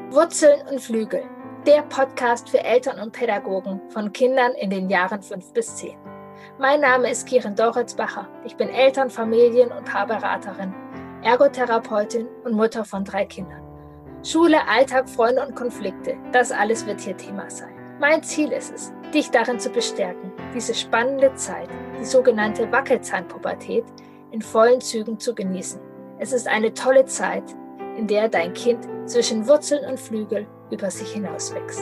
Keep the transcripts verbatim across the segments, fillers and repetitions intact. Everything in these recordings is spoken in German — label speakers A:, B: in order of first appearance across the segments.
A: Wurzeln und Flügel, der Podcast für Eltern und Pädagogen von Kindern in den Jahren fünf bis zehn. Mein Name ist Kirin Doritzbacher. Ich bin Eltern-, Familien- und Paarberaterin, Ergotherapeutin und Mutter von drei Kindern. Schule, Alltag, Freunde und Konflikte, das alles wird hier Thema sein. Mein Ziel ist es, dich darin zu bestärken, diese spannende Zeit, die sogenannte Wackelzahnpubertät, in vollen Zügen zu genießen. Es ist eine tolle Zeit, in der dein Kind zwischen Wurzeln und Flügel über sich hinaus wächst.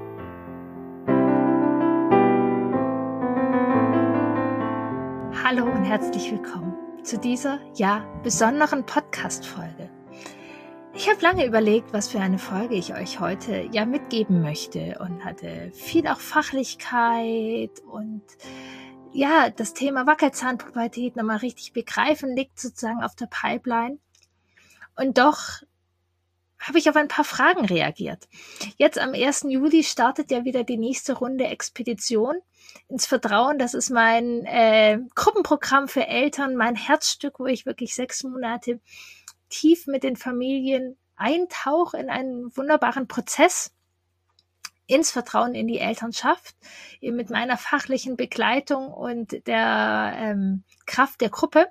B: Hallo und herzlich willkommen zu dieser, ja, besonderen Podcast-Folge. Ich habe lange überlegt, was für eine Folge ich euch heute ja mitgeben möchte und hatte viel auch Fachlichkeit und ja, das Thema Wackelzahnpubertät nochmal richtig begreifen liegt sozusagen auf der Pipeline. Und doch habe ich auf ein paar Fragen reagiert. Jetzt am ersten Juli startet ja wieder die nächste Runde Expedition ins Vertrauen. Das ist mein äh, Gruppenprogramm für Eltern, mein Herzstück, wo ich wirklich sechs Monate tief mit den Familien eintauche in einen wunderbaren Prozess ins Vertrauen in die Elternschaft, eben mit meiner fachlichen Begleitung und der ähm, Kraft der Gruppe.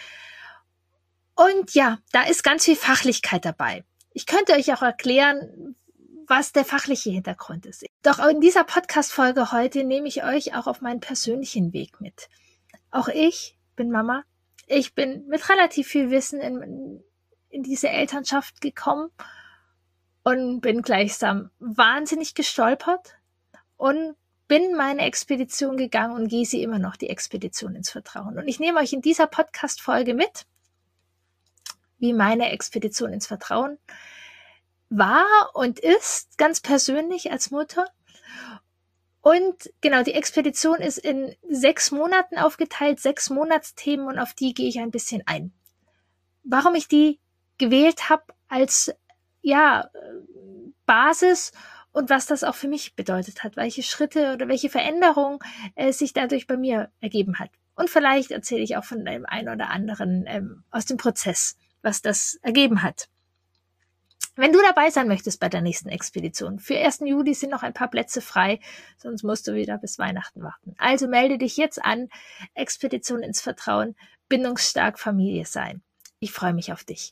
B: Und ja, da ist ganz viel Fachlichkeit dabei. Ich könnte euch auch erklären, was der fachliche Hintergrund ist. Doch in dieser Podcast-Folge heute nehme ich euch auch auf meinen persönlichen Weg mit. Auch ich bin Mama. Ich bin mit relativ viel Wissen in, in diese Elternschaft gekommen und bin gleichsam wahnsinnig gestolpert und bin meine Expedition gegangen und gehe sie immer noch, die Expedition ins Vertrauen. Und ich nehme euch in dieser Podcast-Folge mit, wie meine Expedition ins Vertrauen war und ist, ganz persönlich als Mutter. Und genau, die Expedition ist in sechs Monaten aufgeteilt, sechs Monatsthemen, und auf die gehe ich ein bisschen ein. Warum ich die gewählt habe als ja Basis und was das auch für mich bedeutet hat, welche Schritte oder welche Veränderung äh, sich dadurch bei mir ergeben hat. Und vielleicht erzähle ich auch von dem einen oder anderen ähm, aus dem Prozess, was das ergeben hat. Wenn du dabei sein möchtest bei der nächsten Expedition, für ersten Juli sind noch ein paar Plätze frei, sonst musst du wieder bis Weihnachten warten. Also melde dich jetzt an, Expedition ins Vertrauen, bindungsstark Familie sein. Ich freue mich auf dich.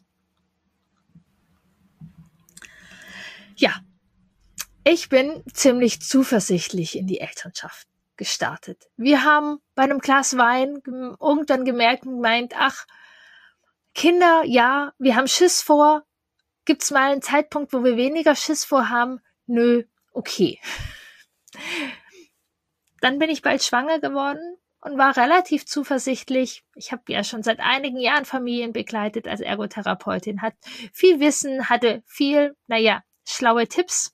B: Ja, ich bin ziemlich zuversichtlich in die Elternschaft gestartet. Wir haben bei einem Glas Wein irgendwann gemerkt und gemeint, ach, Kinder, ja, wir haben Schiss vor. Gibt's mal einen Zeitpunkt, wo wir weniger Schiss vor haben? Nö, okay. Dann bin ich bald schwanger geworden und war relativ zuversichtlich. Ich habe ja schon seit einigen Jahren Familien begleitet als Ergotherapeutin, hat viel Wissen, hatte viel, naja, schlaue Tipps.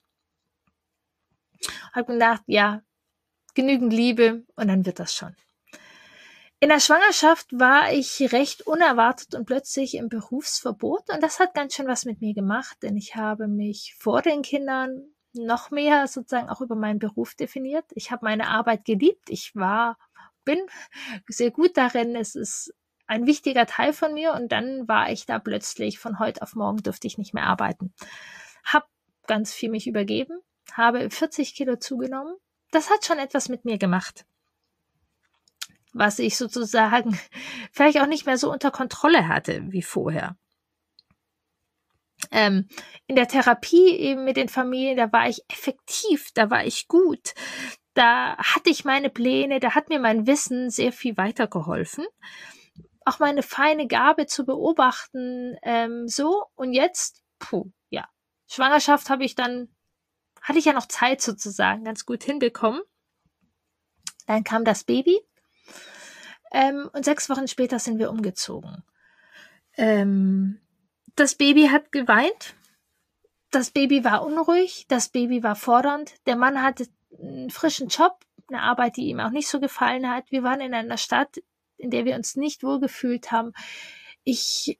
B: Hab gedacht, ja, genügend Liebe und dann wird das schon. In der Schwangerschaft war ich recht unerwartet und plötzlich im Berufsverbot, und das hat ganz schön was mit mir gemacht, denn ich habe mich vor den Kindern noch mehr sozusagen auch über meinen Beruf definiert. Ich habe meine Arbeit geliebt, ich war, bin sehr gut darin, es ist ein wichtiger Teil von mir, und dann war ich da plötzlich, von heute auf morgen durfte ich nicht mehr arbeiten. Hab ganz viel mich übergeben, habe vierzig Kilo zugenommen, das hat schon etwas mit mir gemacht, was ich sozusagen vielleicht auch nicht mehr so unter Kontrolle hatte wie vorher. Ähm, in der Therapie eben mit den Familien, da war ich effektiv, da war ich gut, da hatte ich meine Pläne, da hat mir mein Wissen sehr viel weitergeholfen. Auch meine feine Gabe zu beobachten, ähm, so, und jetzt, puh, ja, Schwangerschaft habe ich dann, hatte ich ja noch Zeit sozusagen, ganz gut hinbekommen. Dann kam das Baby. Ähm, und sechs Wochen später sind wir umgezogen. Ähm, das Baby hat geweint. Das Baby war unruhig. Das Baby war fordernd. Der Mann hatte einen frischen Job, eine Arbeit, die ihm auch nicht so gefallen hat. Wir waren in einer Stadt, in der wir uns nicht wohlgefühlt haben. Ich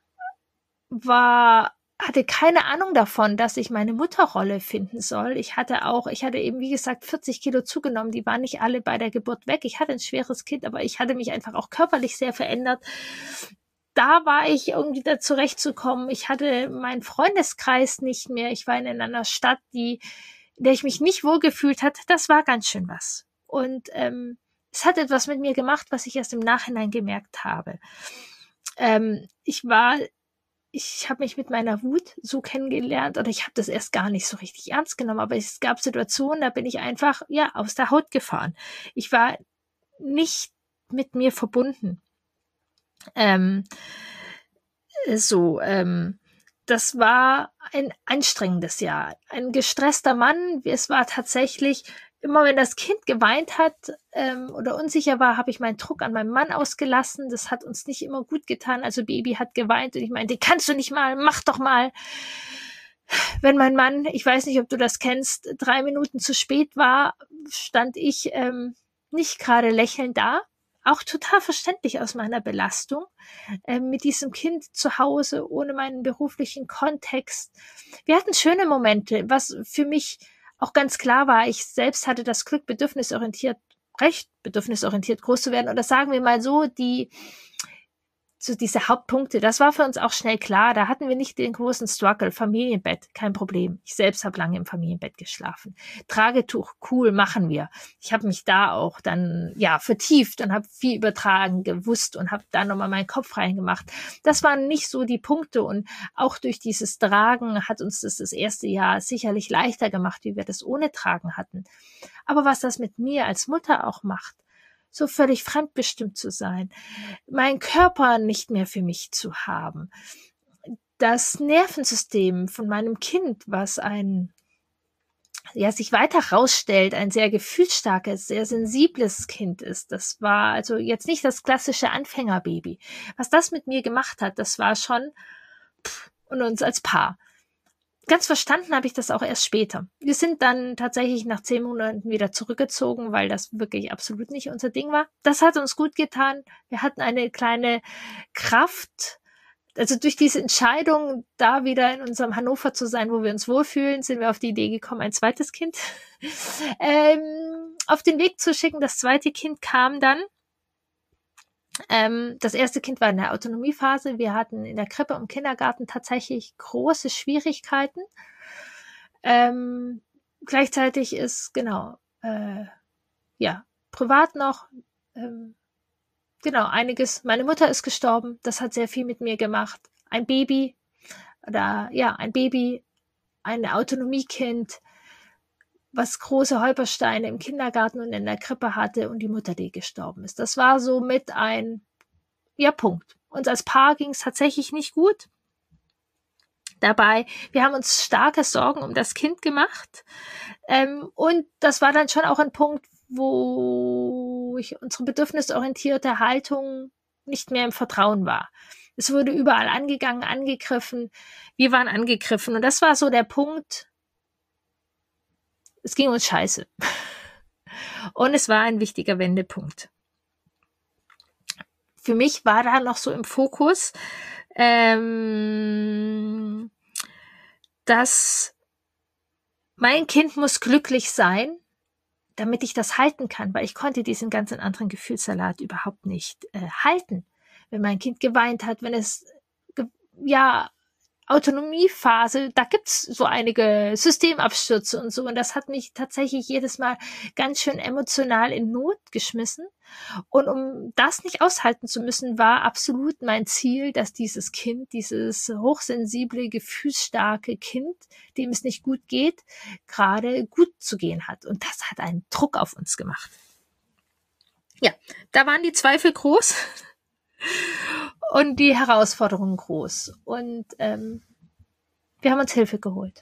B: war hatte keine Ahnung davon, dass ich meine Mutterrolle finden soll. Ich hatte auch, ich hatte eben, wie gesagt, vierzig Kilo zugenommen. Die waren nicht alle bei der Geburt weg. Ich hatte ein schweres Kind, aber ich hatte mich einfach auch körperlich sehr verändert. da war ich irgendwie da zurechtzukommen. Ich hatte meinen Freundeskreis nicht mehr. Ich war in einer Stadt, die, in der ich mich nicht wohlgefühlt hatte. Das war ganz schön was. Und ähm, es hat etwas mit mir gemacht, was ich erst im Nachhinein gemerkt habe. Ähm, ich war, ich habe mich mit meiner Wut so kennengelernt, oder ich habe das erst gar nicht so richtig ernst genommen, aber es gab Situationen, da bin ich einfach ja aus der Haut gefahren. Ich war nicht mit mir verbunden. Ähm, so, ähm, das war ein anstrengendes Jahr. Ein gestresster Mann. Es war tatsächlich, immer wenn das Kind geweint hat ähm, oder unsicher war, habe ich meinen Druck an meinem Mann ausgelassen. Das hat uns nicht immer gut getan. Also Baby hat geweint und ich meinte, kannst du nicht mal, mach doch mal. Wenn mein Mann, ich weiß nicht, ob du das kennst, drei Minuten zu spät war, stand ich ähm, nicht gerade lächelnd da. Auch total verständlich aus meiner Belastung, äh, mit diesem Kind zu Hause, ohne meinen beruflichen Kontext. Wir hatten schöne Momente, was für mich auch ganz klar war. Ich selbst hatte das Glück, bedürfnisorientiert, recht bedürfnisorientiert groß zu werden. Oder sagen wir mal so, die so diese Hauptpunkte, das war für uns auch schnell klar. Da hatten wir nicht den großen Struggle. Familienbett, kein Problem. Ich selbst habe lange im Familienbett geschlafen. Tragetuch, cool, machen wir. Ich habe mich da auch dann ja vertieft und habe viel übertragen gewusst und habe da nochmal meinen Kopf reingemacht. Das waren nicht so die Punkte und auch durch dieses Tragen hat uns das das erste Jahr sicherlich leichter gemacht, wie wir das ohne Tragen hatten. Aber was das mit mir als Mutter auch macht, so völlig fremdbestimmt zu sein, meinen Körper nicht mehr für mich zu haben, das Nervensystem von meinem Kind, was ein, ja, sich weiter rausstellt, ein sehr gefühlsstarkes, sehr sensibles Kind ist. Das war also jetzt nicht das klassische Anfängerbaby. Was das mit mir gemacht hat, das war schon pff, und uns als Paar. Ganz verstanden habe ich das auch erst später. Wir sind dann tatsächlich nach zehn Monaten wieder zurückgezogen, weil das wirklich absolut nicht unser Ding war. Das hat uns gut getan. Wir hatten eine kleine Kraft. Also durch diese Entscheidung, da wieder in unserem Hannover zu sein, wo wir uns wohlfühlen, sind wir auf die Idee gekommen, ein zweites Kind ähm, auf den Weg zu schicken. Das zweite Kind kam dann. Ähm, das erste Kind war in der Autonomiephase. Wir hatten in der Krippe und Kindergarten tatsächlich große Schwierigkeiten. Ähm, gleichzeitig ist, genau, äh, ja, privat noch, ähm, genau, einiges. Meine Mutter ist gestorben. Das hat sehr viel mit mir gemacht. Ein Baby, oder, ja, ein Baby, ein Autonomiekind, was große Holpersteine im Kindergarten und in der Krippe hatte und die Mutter, die gestorben ist. Das war so mit ein, ja, Punkt. Uns als Paar ging es tatsächlich nicht gut. Dabei, wir haben uns starke Sorgen um das Kind gemacht. Ähm, und das war dann schon auch ein Punkt, wo ich unsere bedürfnisorientierte Haltung nicht mehr im Vertrauen war. Es wurde überall angegangen, angegriffen. Wir waren angegriffen. Und das war so der Punkt, es ging uns scheiße. Und es war ein wichtiger Wendepunkt. Für mich war da noch so im Fokus, ähm, dass mein Kind muss glücklich sein, damit ich das halten kann, weil ich konnte diesen ganzen anderen Gefühlssalat überhaupt nicht äh, halten. Wenn mein Kind geweint hat, wenn es, ja, Autonomiephase, da gibt's so einige Systemabstürze und so. Und das hat mich tatsächlich jedes Mal ganz schön emotional in Not geschmissen. Und um das nicht aushalten zu müssen, war absolut mein Ziel, dass dieses Kind, dieses hochsensible, gefühlsstarke Kind, dem es nicht gut geht, gerade gut zu gehen hat. Und das hat einen Druck auf uns gemacht. Ja, da waren die Zweifel groß. Und die Herausforderungen groß. Und ähm, wir haben uns Hilfe geholt.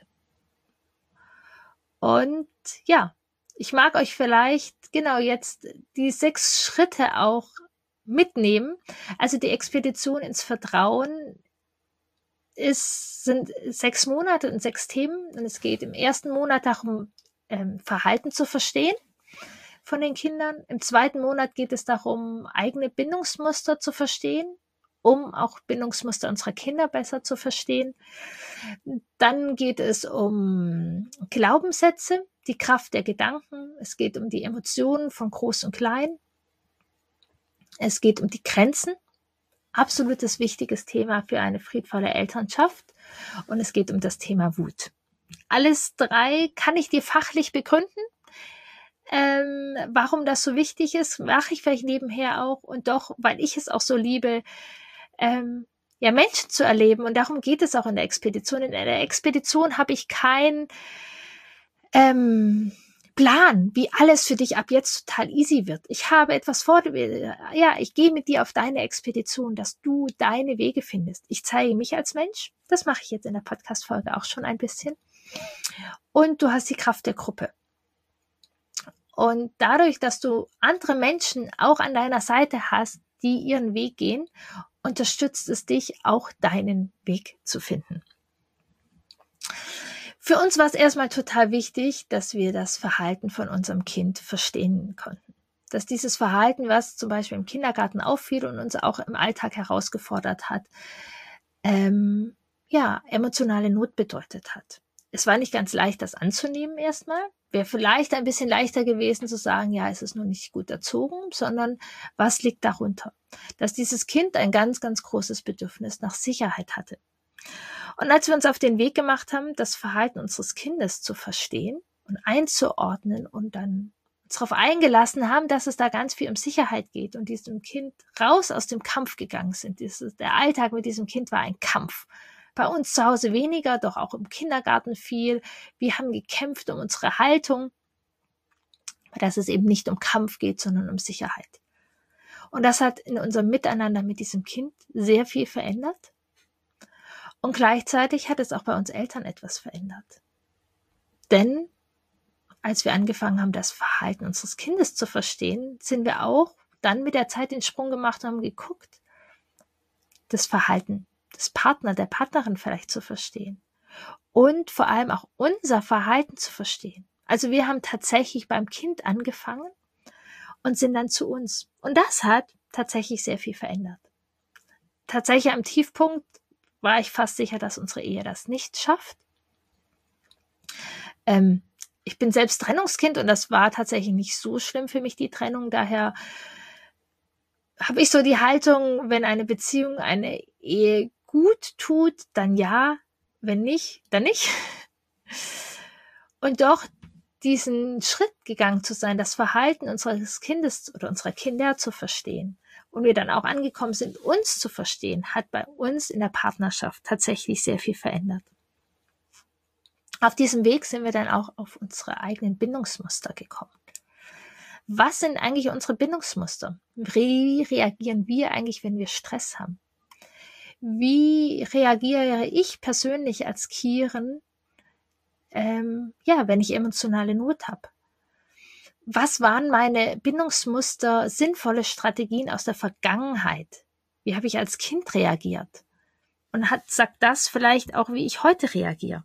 B: Und ja, ich mag euch vielleicht genau jetzt die sechs Schritte auch mitnehmen. Also die Expedition ins Vertrauen ist, sind sechs Monate und sechs Themen. Und es geht im ersten Monat darum, ähm, Verhalten zu verstehen von den Kindern. Im zweiten Monat geht es darum, eigene Bindungsmuster zu verstehen, um auch Bindungsmuster unserer Kinder besser zu verstehen. Dann geht es um Glaubenssätze, die Kraft der Gedanken. Es geht um die Emotionen von Groß und Klein. Es geht um die Grenzen, absolutes wichtiges Thema für eine friedvolle Elternschaft und es geht um das Thema Wut. Alles drei kann ich dir fachlich begründen, ähm, warum das so wichtig ist, mache ich vielleicht nebenher auch und doch, weil ich es auch so liebe, ähm, ja, Menschen zu erleben und darum geht es auch in der Expedition. In der Expedition habe ich keinen ähm, Plan, wie alles für dich ab jetzt total easy wird. Ich habe etwas vor, ja, ich gehe mit dir auf deine Expedition, dass du deine Wege findest. Ich zeige mich als Mensch, das mache ich jetzt in der Podcast-Folge auch schon ein bisschen. Und du hast die Kraft der Gruppe. Und dadurch, dass du andere Menschen auch an deiner Seite hast, die ihren Weg gehen, unterstützt es dich, auch deinen Weg zu finden. Für uns war es erstmal total wichtig, dass wir das Verhalten von unserem Kind verstehen konnten. Dass dieses Verhalten, was zum Beispiel im Kindergarten auffiel und uns auch im Alltag herausgefordert hat, ähm, ja, emotionale Not bedeutet hat. Es war nicht ganz leicht, das anzunehmen erstmal. Wäre vielleicht ein bisschen leichter gewesen zu sagen, ja, es ist nur nicht gut erzogen, sondern was liegt darunter? Dass dieses Kind ein ganz, ganz großes Bedürfnis nach Sicherheit hatte. Und als wir uns auf den Weg gemacht haben, das Verhalten unseres Kindes zu verstehen und einzuordnen und dann uns darauf eingelassen haben, dass es da ganz viel um Sicherheit geht und diesem Kind raus aus dem Kampf gegangen sind. Dieses, der Alltag mit diesem Kind war ein Kampf. Bei uns zu Hause weniger, doch auch im Kindergarten viel. Wir haben gekämpft um unsere Haltung, dass es eben nicht um Kampf geht, sondern um Sicherheit. Und das hat in unserem Miteinander mit diesem Kind sehr viel verändert. Und gleichzeitig hat es auch bei uns Eltern etwas verändert. Denn als wir angefangen haben, das Verhalten unseres Kindes zu verstehen, sind wir auch dann mit der Zeit den Sprung gemacht und haben geguckt, das Verhalten des Partners, der Partnerin vielleicht zu verstehen. Und vor allem auch unser Verhalten zu verstehen. Also wir haben tatsächlich beim Kind angefangen und sind dann zu uns. Und das hat tatsächlich sehr viel verändert. Tatsächlich am Tiefpunkt war ich fast sicher, dass unsere Ehe das nicht schafft. Ähm, ich bin selbst Trennungskind und das war tatsächlich nicht so schlimm für mich, die Trennung. Daher habe ich so die Haltung, wenn eine Beziehung, eine Ehe gut tut, dann ja, wenn nicht, dann nicht. Und doch diesen Schritt gegangen zu sein, das Verhalten unseres Kindes oder unserer Kinder zu verstehen und wir dann auch angekommen sind, uns zu verstehen, hat bei uns in der Partnerschaft tatsächlich sehr viel verändert. Auf diesem Weg sind wir dann auch auf unsere eigenen Bindungsmuster gekommen. Was sind eigentlich unsere Bindungsmuster? Wie reagieren wir eigentlich, wenn wir Stress haben? Wie reagiere ich persönlich als Kieren, ähm, ja, wenn ich emotionale Not habe? Was waren meine Bindungsmuster, sinnvolle Strategien aus der Vergangenheit? Wie habe ich als Kind reagiert? Und hat, sagt das vielleicht auch, wie ich heute reagiere?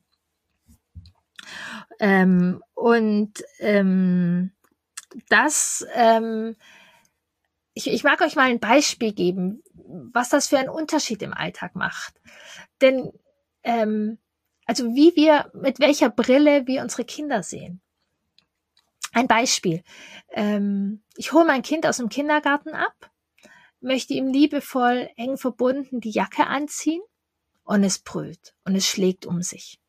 B: Ähm, und ähm, das, ähm, ich, ich mag euch mal ein Beispiel geben, was das für einen Unterschied im Alltag macht. Denn, ähm, also wie wir, mit welcher Brille wir unsere Kinder sehen. Ein Beispiel. Ähm, ich hole mein Kind aus dem Kindergarten ab, möchte ihm liebevoll, eng verbunden die Jacke anziehen und es brüllt und es schlägt um sich.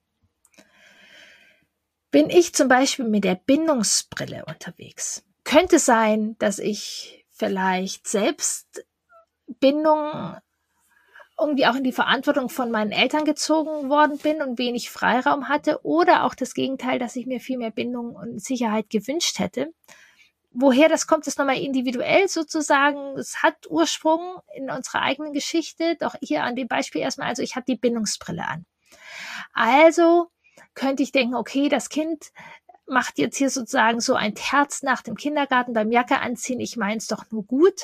B: Bin ich zum Beispiel mit der Bindungsbrille unterwegs? Könnte sein, dass ich vielleicht selbst Bindung irgendwie auch in die Verantwortung von meinen Eltern gezogen worden bin und wenig Freiraum hatte oder auch das Gegenteil, dass ich mir viel mehr Bindung und Sicherheit gewünscht hätte. Woher das kommt, ist nochmal individuell sozusagen. Es hat Ursprung in unserer eigenen Geschichte, doch hier an dem Beispiel erstmal, also ich habe die Bindungsbrille an. Also könnte ich denken, okay, das Kind macht jetzt hier sozusagen so ein Terz nach dem Kindergarten beim Jacke anziehen, ich meine es doch nur gut.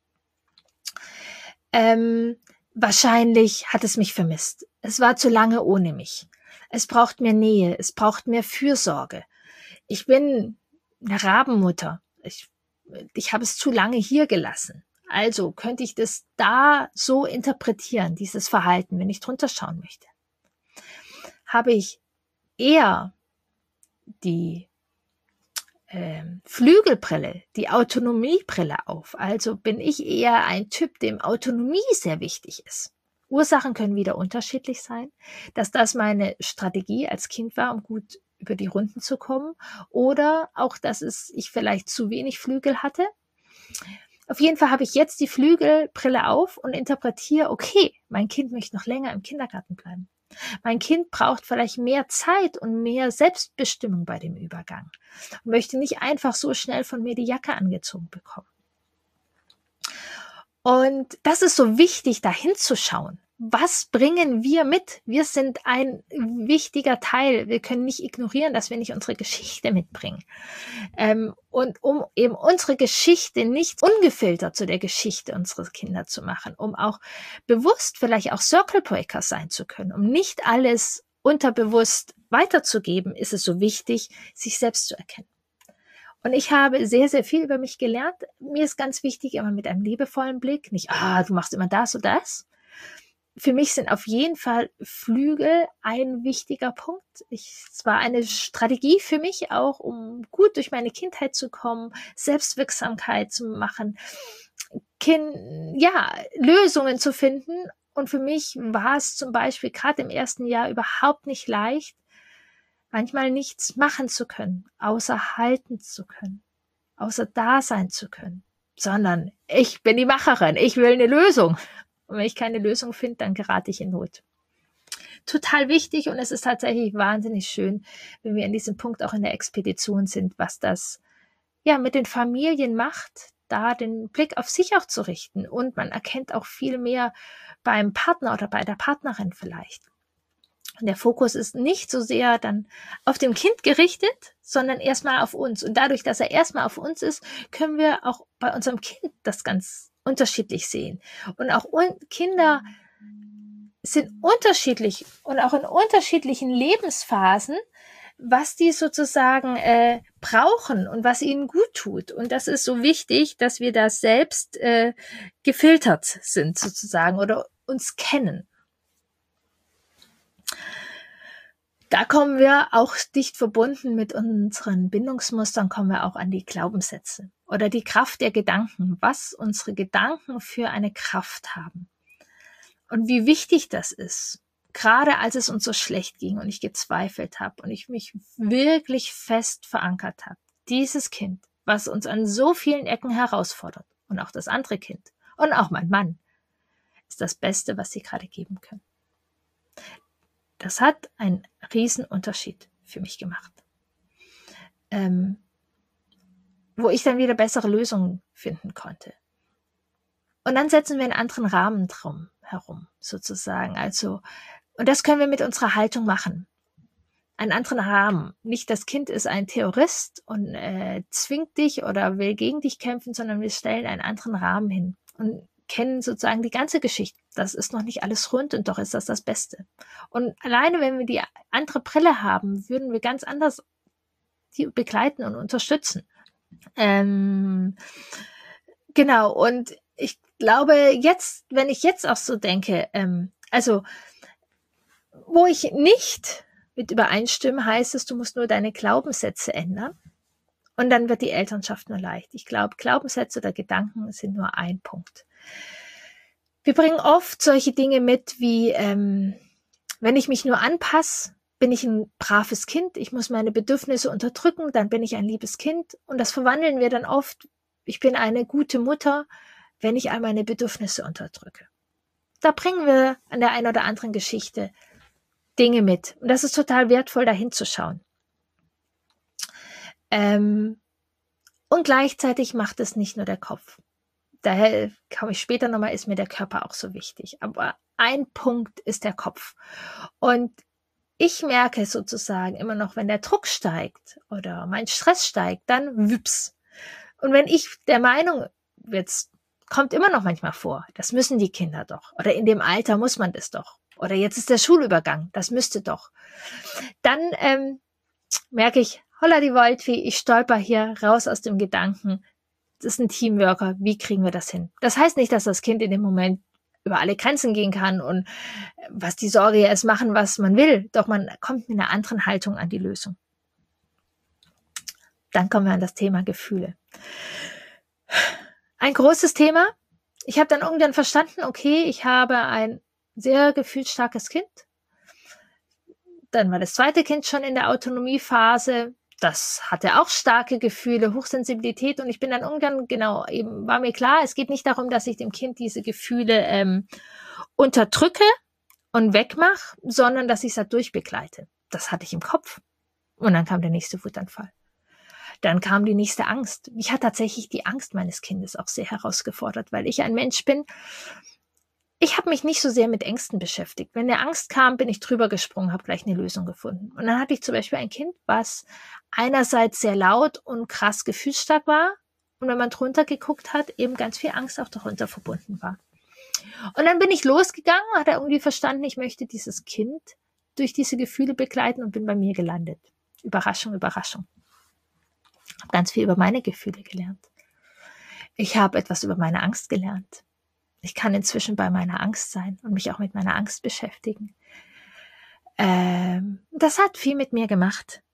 B: Ähm, wahrscheinlich hat es mich vermisst. Es war zu lange ohne mich. Es braucht mehr Nähe, es braucht mehr Fürsorge. Ich bin eine Rabenmutter. Ich, ich habe es zu lange hier gelassen. Also könnte ich das da so interpretieren, dieses Verhalten, wenn ich drunter schauen möchte. Habe ich eher die ähm, Flügelbrille, die Autonomiebrille auf. Also bin ich eher ein Typ, dem Autonomie sehr wichtig ist. Ursachen können wieder unterschiedlich sein, dass das meine Strategie als Kind war, um gut über die Runden zu kommen, oder auch, dass es ich vielleicht zu wenig Flügel hatte. Auf jeden Fall habe ich jetzt die Flügelbrille auf und interpretiere, okay, mein Kind möchte noch länger im Kindergarten bleiben. Mein Kind braucht vielleicht mehr Zeit und mehr Selbstbestimmung bei dem Übergang und möchte nicht einfach so schnell von mir die Jacke angezogen bekommen. Und das ist so wichtig, da hinzuschauen. Was bringen wir mit? Wir sind ein wichtiger Teil. Wir können nicht ignorieren, dass wir nicht unsere Geschichte mitbringen. Ähm, und um eben unsere Geschichte nicht ungefiltert zu der Geschichte unserer Kinder zu machen, um auch bewusst vielleicht auch Circle Breakers sein zu können, um nicht alles unterbewusst weiterzugeben, ist es so wichtig, sich selbst zu erkennen. Und ich habe sehr, sehr viel über mich gelernt. Mir ist ganz wichtig, immer mit einem liebevollen Blick, nicht, ah, du machst immer das oder das. Für mich sind auf jeden Fall Flügel ein wichtiger Punkt. Ich, es war eine Strategie für mich auch, um gut durch meine Kindheit zu kommen, Selbstwirksamkeit zu machen, kind, ja, Lösungen zu finden. Und für mich war es zum Beispiel gerade im ersten Jahr überhaupt nicht leicht, manchmal nichts machen zu können, außer halten zu können, außer da sein zu können, sondern ich bin die Macherin, ich will eine Lösung. Und wenn ich keine Lösung finde, dann gerate ich in Not. Total wichtig, und es ist tatsächlich wahnsinnig schön, wenn wir in diesem Punkt auch in der Expedition sind, was das ja mit den Familien macht, da den Blick auf sich auch zu richten. Und man erkennt auch viel mehr beim Partner oder bei der Partnerin vielleicht. Und der Fokus ist nicht so sehr dann auf dem Kind gerichtet, sondern erstmal auf uns. Und dadurch, dass er erstmal auf uns ist, können wir auch bei unserem Kind das ganz unterschiedlich sehen. Und auch un- Kinder sind unterschiedlich und auch in unterschiedlichen Lebensphasen, was die sozusagen äh, brauchen und was ihnen gut tut. Und das ist so wichtig, dass wir da selbst äh, gefiltert sind sozusagen oder uns kennen. Da kommen wir auch dicht verbunden mit unseren Bindungsmustern, kommen wir auch an die Glaubenssätze oder die Kraft der Gedanken, was unsere Gedanken für eine Kraft haben und wie wichtig das ist. Gerade als es uns so schlecht ging und ich gezweifelt habe und ich mich wirklich fest verankert habe, dieses Kind, was uns an so vielen Ecken herausfordert und auch das andere Kind und auch mein Mann, ist das Beste, was sie gerade geben können. Das hat einen riesen Unterschied für mich gemacht, ähm, wo ich dann wieder bessere Lösungen finden konnte. Und dann setzen wir einen anderen Rahmen drum herum, sozusagen. Also, und das können wir mit unserer Haltung machen. Einen anderen Rahmen. Nicht das Kind ist ein Terrorist und äh, zwingt dich oder will gegen dich kämpfen, sondern wir stellen einen anderen Rahmen hin und kennen sozusagen die ganze Geschichte. Das ist noch nicht alles rund und doch ist das das Beste. Und alleine, wenn wir die andere Brille haben, würden wir ganz anders die begleiten und unterstützen. Ähm, genau, und ich glaube jetzt, wenn ich jetzt auch so denke, ähm, also wo ich nicht mit übereinstimme, heißt es, du musst nur deine Glaubenssätze ändern und dann wird die Elternschaft nur leicht. Ich glaube, Glaubenssätze oder Gedanken sind nur ein Punkt. Wir bringen oft solche Dinge mit wie, ähm, wenn ich mich nur anpasse, bin ich ein braves Kind, ich muss meine Bedürfnisse unterdrücken, dann bin ich ein liebes Kind. Und das verwandeln wir dann oft, ich bin eine gute Mutter, wenn ich all meine Bedürfnisse unterdrücke. Da bringen wir an der einen oder anderen Geschichte Dinge mit. Und das ist total wertvoll, da hinzuschauen. Ähm, und gleichzeitig macht es nicht nur der Kopf. Daher komme ich später nochmal, ist mir der Körper auch so wichtig. Aber ein Punkt ist der Kopf. Und ich merke sozusagen immer noch, wenn der Druck steigt oder mein Stress steigt, dann wüps. Und wenn ich der Meinung, jetzt kommt immer noch manchmal vor, das müssen die Kinder doch. Oder in dem Alter muss man das doch. Oder jetzt ist der Schulübergang, das müsste doch. Dann ähm, merke ich, holla die Waldfee, ich stolper hier raus aus dem Gedanken, das ist ein Teamworker, wie kriegen wir das hin? Das heißt nicht, dass das Kind in dem Moment über alle Grenzen gehen kann und was die Sorge ja ist, machen, was man will. Doch man kommt mit einer anderen Haltung an die Lösung. Dann kommen wir an das Thema Gefühle. Ein großes Thema. Ich habe dann irgendwann verstanden, okay, ich habe ein sehr gefühlsstarkes Kind. Dann war das zweite Kind schon in der Autonomiephase. Das hatte auch starke Gefühle, Hochsensibilität. Und ich bin dann irgendwann, genau, eben war mir klar, es geht nicht darum, dass ich dem Kind diese Gefühle ähm, unterdrücke und wegmache, sondern dass ich es da durchbegleite. Das hatte ich im Kopf. Und dann kam der nächste Wutanfall. Dann kam die nächste Angst. Mich hat tatsächlich die Angst meines Kindes auch sehr herausgefordert, weil ich ein Mensch bin. Ich habe mich nicht so sehr mit Ängsten beschäftigt. Wenn eine Angst kam, bin ich drüber gesprungen, habe gleich eine Lösung gefunden. Und dann hatte ich zum Beispiel ein Kind, was einerseits sehr laut und krass gefühlsstark war. Und wenn man drunter geguckt hat, eben ganz viel Angst auch darunter verbunden war. Und dann bin ich losgegangen, hat er irgendwie verstanden, ich möchte dieses Kind durch diese Gefühle begleiten und bin bei mir gelandet. Überraschung, Überraschung. Ich habe ganz viel über meine Gefühle gelernt. Ich habe etwas über meine Angst gelernt. Ich kann inzwischen bei meiner Angst sein und mich auch mit meiner Angst beschäftigen. Ähm, das hat viel mit mir gemacht.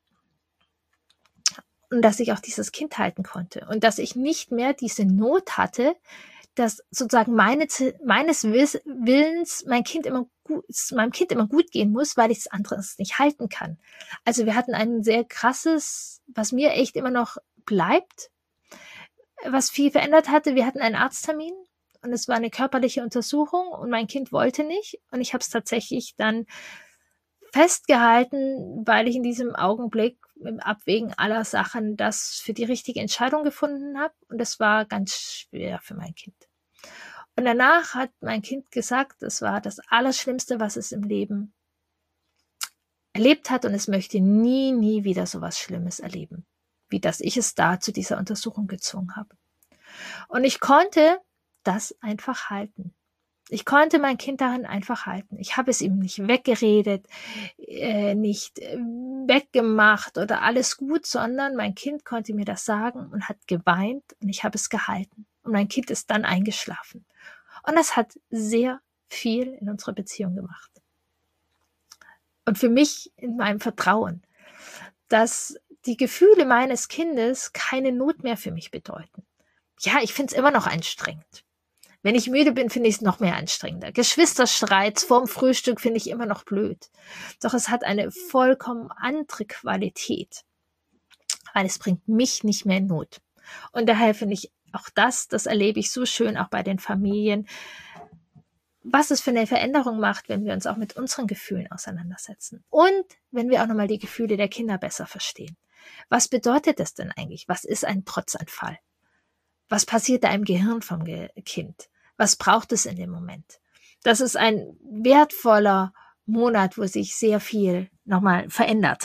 B: Und dass ich auch dieses Kind halten konnte. Und dass ich nicht mehr diese Not hatte, dass sozusagen meine, meines Willens mein Kind immer gut, meinem Kind immer gut gehen muss, weil ich es anderes nicht halten kann. Also wir hatten ein sehr krasses, was mir echt immer noch bleibt, was viel verändert hatte. Wir hatten einen Arzttermin und es war eine körperliche Untersuchung und mein Kind wollte nicht. Und ich habe es tatsächlich dann festgehalten, weil ich in diesem Augenblick im Abwägen aller Sachen das für die richtige Entscheidung gefunden habe. Und das war ganz schwer für mein Kind. Und danach hat mein Kind gesagt, das war das Allerschlimmste, was es im Leben erlebt hat. Und es möchte nie, nie wieder so was Schlimmes erleben, wie dass ich es da zu dieser Untersuchung gezwungen habe. Und ich konnte das einfach halten. Ich konnte mein Kind darin einfach halten. Ich habe es ihm nicht weggeredet, äh, nicht äh, weggemacht oder alles gut, sondern mein Kind konnte mir das sagen und hat geweint und ich habe es gehalten. Und mein Kind ist dann eingeschlafen. Und das hat sehr viel in unserer Beziehung gemacht. Und für mich in meinem Vertrauen, dass die Gefühle meines Kindes keine Not mehr für mich bedeuten. Ja, ich finde es immer noch anstrengend. Wenn ich müde bin, finde ich es noch mehr anstrengender. Geschwisterstreits vorm Frühstück finde ich immer noch blöd. Doch es hat eine vollkommen andere Qualität, weil es bringt mich nicht mehr in Not. Und daher finde ich auch das, das erlebe ich so schön auch bei den Familien, was es für eine Veränderung macht, wenn wir uns auch mit unseren Gefühlen auseinandersetzen. Und wenn wir auch nochmal die Gefühle der Kinder besser verstehen. Was bedeutet das denn eigentlich? Was ist ein Trotzanfall? Was passiert da im Gehirn vom Ge- Kind? Was braucht es in dem Moment? Das ist ein wertvoller Monat, wo sich sehr viel nochmal verändert.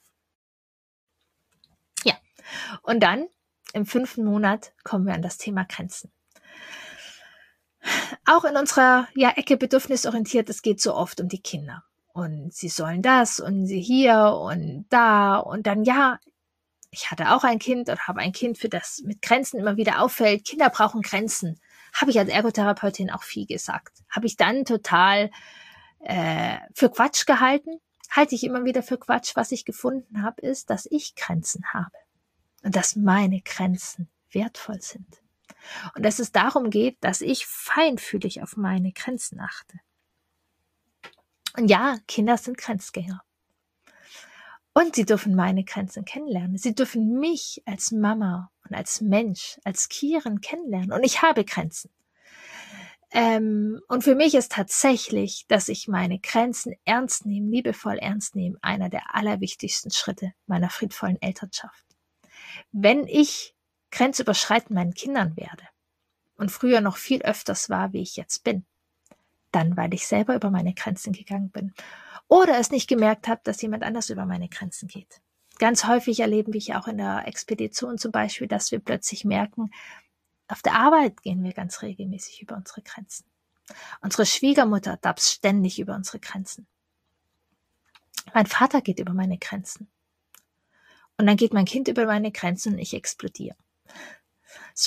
B: Ja, und dann im fünften Monat kommen wir an das Thema Grenzen. Auch in unserer ja, Ecke bedürfnisorientiert, es geht so oft um die Kinder. Und sie sollen das und sie hier und da und dann ja, ich hatte auch ein Kind und habe ein Kind, für das mit Grenzen immer wieder auffällt. Kinder brauchen Grenzen. Habe ich als Ergotherapeutin auch viel gesagt. Habe ich dann total äh, für Quatsch gehalten. Halte ich immer wieder für Quatsch. Was ich gefunden habe, ist, dass ich Grenzen habe. Und dass meine Grenzen wertvoll sind. Und dass es darum geht, dass ich feinfühlig auf meine Grenzen achte. Und ja, Kinder sind Grenzgänger. Und sie dürfen meine Grenzen kennenlernen. Sie dürfen mich als Mama und als Mensch, als Kieren kennenlernen. Und ich habe Grenzen. Ähm, und für mich ist tatsächlich, dass ich meine Grenzen ernst nehmen, liebevoll ernst nehmen, einer der allerwichtigsten Schritte meiner friedvollen Elternschaft. Wenn ich grenzüberschreitend meinen Kindern werde und früher noch viel öfters war, wie ich jetzt bin, dann, weil ich selber über meine Grenzen gegangen bin. Oder es nicht gemerkt habe, dass jemand anders über meine Grenzen geht. Ganz häufig erleben wir auch in der Expedition zum Beispiel, dass wir plötzlich merken, auf der Arbeit gehen wir ganz regelmäßig über unsere Grenzen. Unsere Schwiegermutter tapst ständig über unsere Grenzen. Mein Vater geht über meine Grenzen. Und dann geht mein Kind über meine Grenzen und ich explodiere. So,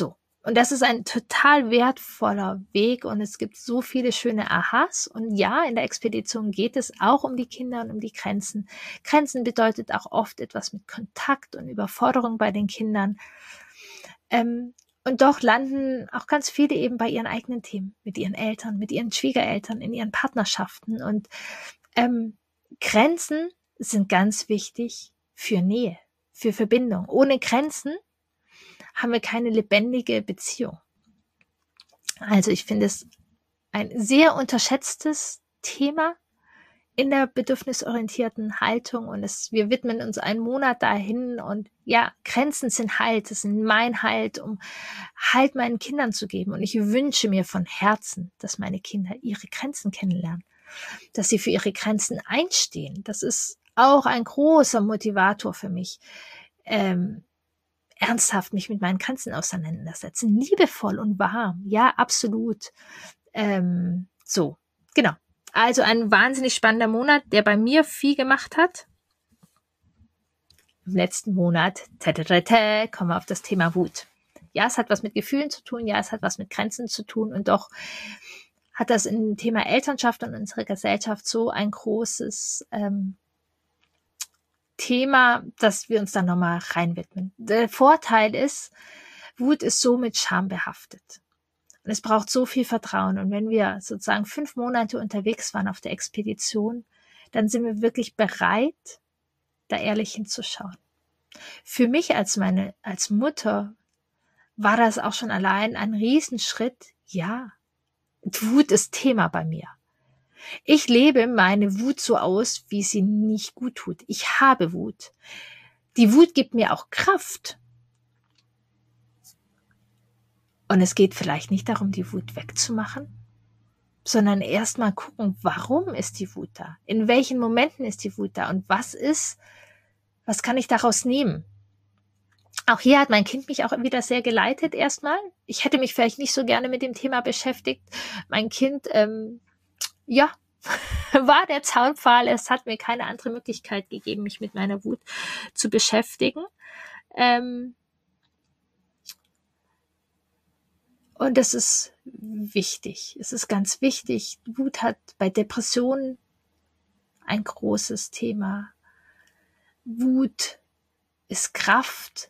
B: Und das ist ein total wertvoller Weg und es gibt so viele schöne Aha's. Und ja, in der Expedition geht es auch um die Kinder und um die Grenzen. Grenzen bedeutet auch oft etwas mit Kontakt und Überforderung bei den Kindern. Ähm, und doch landen auch ganz viele eben bei ihren eigenen Themen, mit ihren Eltern, mit ihren Schwiegereltern, in ihren Partnerschaften. Und ähm, Grenzen sind ganz wichtig für Nähe, für Verbindung. Ohne Grenzen haben wir keine lebendige Beziehung. Also ich finde es ein sehr unterschätztes Thema in der bedürfnisorientierten Haltung und es, wir widmen uns einen Monat dahin und ja, Grenzen sind Halt, das sind mein Halt, um Halt meinen Kindern zu geben und ich wünsche mir von Herzen, dass meine Kinder ihre Grenzen kennenlernen, dass sie für ihre Grenzen einstehen. Das ist auch ein großer Motivator für mich, ähm, ernsthaft mich mit meinen Grenzen auseinandersetzen, liebevoll und warm, ja, absolut. Ähm, so, genau. Also ein wahnsinnig spannender Monat, der bei mir viel gemacht hat. Im letzten Monat, tete, kommen wir auf das Thema Wut. Ja, es hat was mit Gefühlen zu tun, ja, es hat was mit Grenzen zu tun und doch hat das im Thema Elternschaft und unserer Gesellschaft so ein großes ähm, Thema, dass wir uns da nochmal reinwidmen. Der Vorteil ist, Wut ist so mit Scham behaftet. Und es braucht so viel Vertrauen. Und wenn wir sozusagen fünf Monate unterwegs waren auf der Expedition, dann sind wir wirklich bereit, da ehrlich hinzuschauen. Für mich als meine, als Mutter war das auch schon allein ein Riesenschritt. Ja, Wut ist Thema bei mir. Ich lebe meine Wut so aus, wie sie nicht gut tut. Ich habe Wut. Die Wut gibt mir auch Kraft. Und es geht vielleicht nicht darum, die Wut wegzumachen, sondern erst mal gucken, warum ist die Wut da? In welchen Momenten ist die Wut da? Und was ist, was kann ich daraus nehmen? Auch hier hat mein Kind mich auch wieder sehr geleitet erstmal. Ich hätte mich vielleicht nicht so gerne mit dem Thema beschäftigt. Mein Kind, ähm, ja, war der Zaunpfahl. Es hat mir keine andere Möglichkeit gegeben, mich mit meiner Wut zu beschäftigen. Ähm, und das ist wichtig. Es ist ganz wichtig. Wut hat bei Depressionen ein großes Thema. Wut ist Kraft.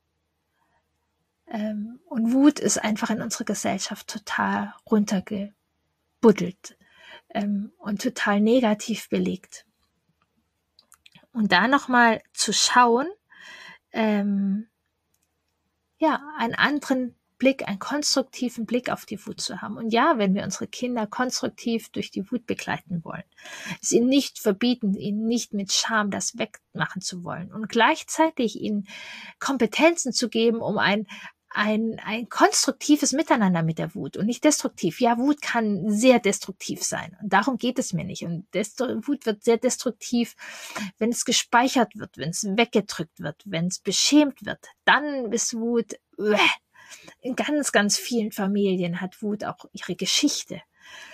B: Ähm, und Wut ist einfach in unserer Gesellschaft total runtergebuddelt. Und total negativ belegt. Und da nochmal zu schauen, ähm, ja, einen anderen Blick, einen konstruktiven Blick auf die Wut zu haben. Und ja, wenn wir unsere Kinder konstruktiv durch die Wut begleiten wollen, es ihnen nicht verbieten, ihnen nicht mit Scham das wegmachen zu wollen und gleichzeitig ihnen Kompetenzen zu geben, um ein Ein, ein konstruktives Miteinander mit der Wut und nicht destruktiv. Ja, Wut kann sehr destruktiv sein und darum geht es mir nicht. Und Destru- Wut wird sehr destruktiv, wenn es gespeichert wird, wenn es weggedrückt wird, wenn es beschämt wird. Dann ist Wut, uäh. In ganz, ganz vielen Familien hat Wut auch ihre Geschichte.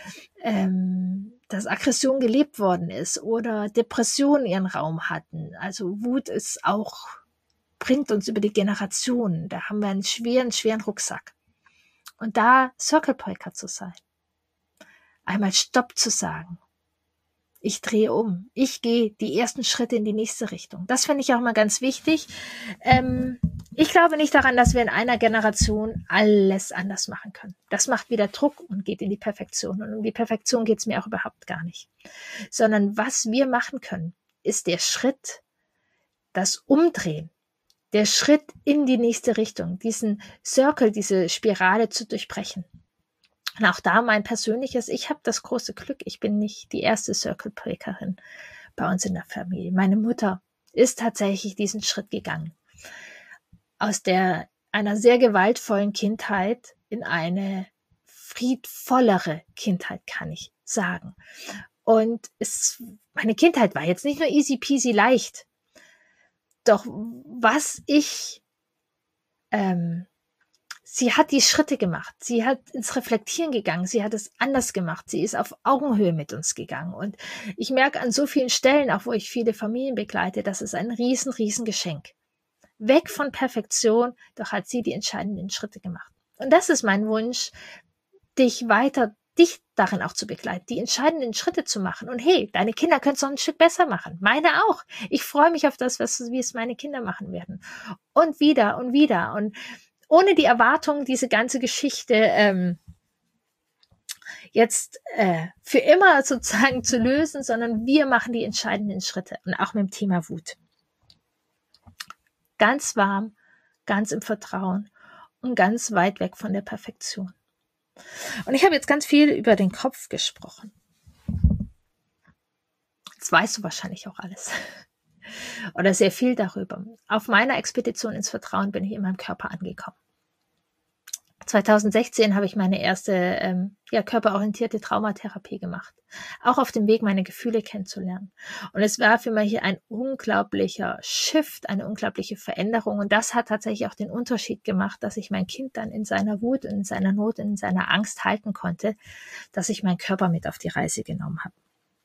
B: Ähm, dass Aggression gelebt worden ist oder Depressionen ihren Raum hatten. Also Wut ist auch bringt uns über die Generationen. Da haben wir einen schweren, schweren Rucksack. Und da Circle Breaker zu sein. Einmal Stopp zu sagen. Ich drehe um. Ich gehe die ersten Schritte in die nächste Richtung. Das finde ich auch mal ganz wichtig. Ähm, ich glaube nicht daran, dass wir in einer Generation alles anders machen können. Das macht wieder Druck und geht in die Perfektion. Und um die Perfektion geht es mir auch überhaupt gar nicht. Sondern was wir machen können, ist der Schritt, das Umdrehen. Der Schritt in die nächste Richtung, diesen Circle, diese Spirale zu durchbrechen. Und auch da mein persönliches, ich habe das große Glück, ich bin nicht die erste Circle Breakerin bei uns in der Familie. Meine Mutter ist tatsächlich diesen Schritt gegangen. Aus der einer sehr gewaltvollen Kindheit in eine friedvollere Kindheit, kann ich sagen. Und es, meine Kindheit war jetzt nicht nur easy peasy leicht. Doch was ich, ähm, sie hat die Schritte gemacht, sie hat ins Reflektieren gegangen, sie hat es anders gemacht, sie ist auf Augenhöhe mit uns gegangen. Und ich merke an so vielen Stellen, auch wo ich viele Familien begleite, das ist ein riesen, riesen Geschenk. Weg von Perfektion, doch hat sie die entscheidenden Schritte gemacht. Und das ist mein Wunsch, dich weiter, dich darin auch zu begleiten, die entscheidenden Schritte zu machen. Und hey, deine Kinder können es noch ein Stück besser machen. Meine auch. Ich freue mich auf das, was, wie es meine Kinder machen werden. Und wieder und wieder. Und ohne die Erwartung, diese ganze Geschichte ähm, jetzt äh, für immer sozusagen zu lösen, sondern wir machen die entscheidenden Schritte. Und auch mit dem Thema Wut. Ganz warm, ganz im Vertrauen und ganz weit weg von der Perfektion. Und ich habe jetzt ganz viel über den Kopf gesprochen. Jetzt weißt du wahrscheinlich auch alles. Oder sehr viel darüber. Auf meiner Expedition ins Vertrauen bin ich in meinem Körper angekommen. zwanzig sechzehn habe ich meine erste ähm, ja, körperorientierte Traumatherapie gemacht. Auch auf dem Weg, meine Gefühle kennenzulernen. Und es war für mich ein unglaublicher Shift, eine unglaubliche Veränderung. Und das hat tatsächlich auch den Unterschied gemacht, dass ich mein Kind dann in seiner Wut, in seiner Not, in seiner Angst halten konnte, dass ich meinen Körper mit auf die Reise genommen habe.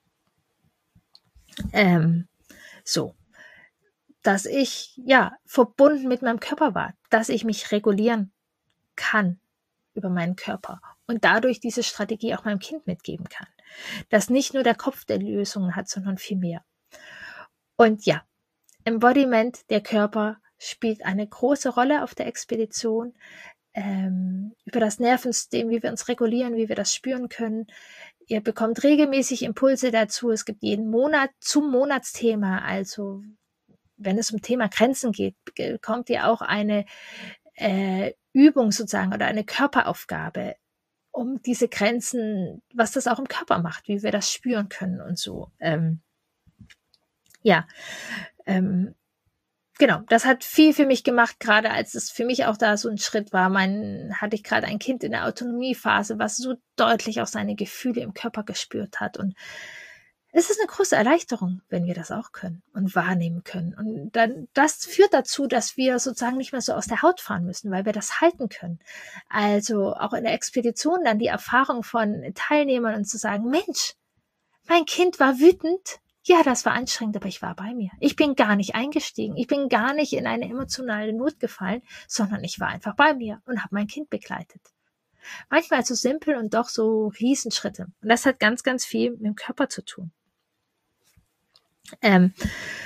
B: Ähm, so. Dass ich, ja, verbunden mit meinem Körper war. Dass ich mich regulieren kann über meinen Körper und dadurch diese Strategie auch meinem Kind mitgeben kann. Dass nicht nur der Kopf der Lösungen hat, sondern viel mehr. Und ja, Embodiment, der Körper, spielt eine große Rolle auf der Expedition. Ähm, über das Nervensystem, wie wir uns regulieren, wie wir das spüren können. Ihr bekommt regelmäßig Impulse dazu. Es gibt jeden Monat zum Monatsthema, also wenn es um Thema Grenzen geht, bekommt ihr auch eine äh, Übung sozusagen oder eine Körperaufgabe, um diese Grenzen, was das auch im Körper macht, wie wir das spüren können und so. Ähm, ja, ähm, genau, das hat viel für mich gemacht, gerade als es für mich auch da so ein Schritt war. Mein, hatte ich gerade ein Kind in der Autonomiephase, was so deutlich auch seine Gefühle im Körper gespürt hat. Und es ist eine große Erleichterung, wenn wir das auch können und wahrnehmen können. Und dann, das führt dazu, dass wir sozusagen nicht mehr so aus der Haut fahren müssen, weil wir das halten können. Also auch in der Expedition dann die Erfahrung von Teilnehmern und zu sagen, Mensch, mein Kind war wütend. Ja, das war anstrengend, aber ich war bei mir. Ich bin gar nicht eingestiegen. Ich bin gar nicht in eine emotionale Not gefallen, sondern ich war einfach bei mir und habe mein Kind begleitet. Manchmal so simpel und doch so Riesenschritte. Und das hat ganz, ganz viel mit dem Körper zu tun. Ähm,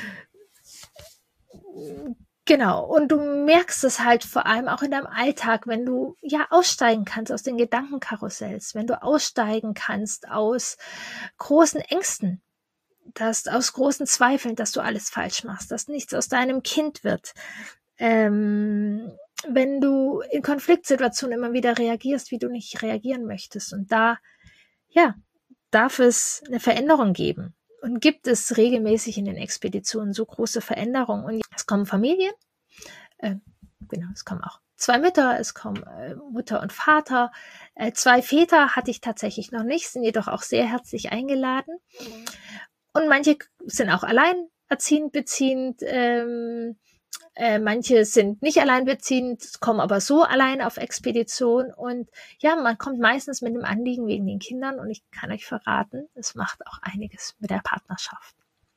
B: genau, und du merkst es halt vor allem auch in deinem Alltag, wenn du ja aussteigen kannst aus den Gedankenkarussells, wenn du aussteigen kannst aus großen Ängsten, dass aus großen Zweifeln, dass du alles falsch machst, dass nichts aus deinem Kind wird. Ähm, wenn du in Konfliktsituationen immer wieder reagierst, wie du nicht reagieren möchtest. Und da, ja, darf es eine Veränderung geben. Und gibt es regelmäßig in den Expeditionen so große Veränderungen. Und es kommen Familien, äh, genau, es kommen auch zwei Mütter, es kommen äh, Mutter und Vater. Äh, zwei Väter hatte ich tatsächlich noch nicht, sind jedoch auch sehr herzlich eingeladen. Und manche sind auch alleinerziehend beziehend, ähm, äh, manche sind nicht alleinbeziehend, kommen aber so allein auf Expedition. Und ja, man kommt meistens mit einem Anliegen wegen den Kindern. Und ich kann euch verraten, es macht auch einiges mit der Partnerschaft.